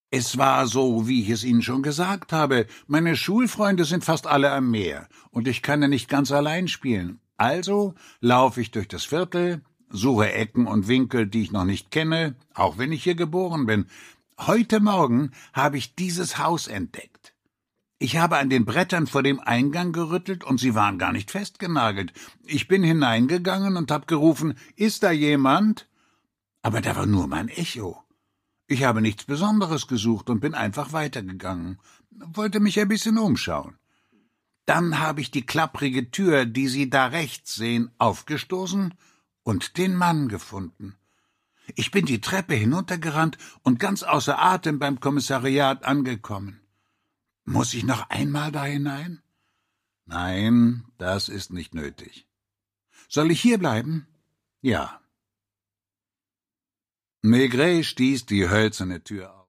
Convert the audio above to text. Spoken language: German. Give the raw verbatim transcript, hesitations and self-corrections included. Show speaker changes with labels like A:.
A: Es war so, wie ich es Ihnen schon gesagt habe. Meine Schulfreunde sind fast alle am Meer, und ich kann ja nicht ganz allein spielen. Also laufe ich durch das Viertel, suche Ecken und Winkel, die ich noch nicht kenne, auch wenn ich hier geboren bin. Heute Morgen habe ich dieses Haus entdeckt. Ich habe an den Brettern vor dem Eingang gerüttelt, und sie waren gar nicht festgenagelt. Ich bin hineingegangen und habe gerufen, »Ist da jemand?« Aber da war nur mein Echo. Ich habe nichts Besonderes gesucht und bin einfach weitergegangen, wollte mich ein bisschen umschauen. Dann habe ich die klapprige Tür, die Sie da rechts sehen, aufgestoßen und den Mann gefunden. Ich bin die Treppe hinuntergerannt und ganz außer Atem beim Kommissariat angekommen. Muss ich noch einmal da hinein? Nein, das ist nicht nötig. Soll ich hier bleiben? Ja. Maigret stieß die hölzerne Tür auf.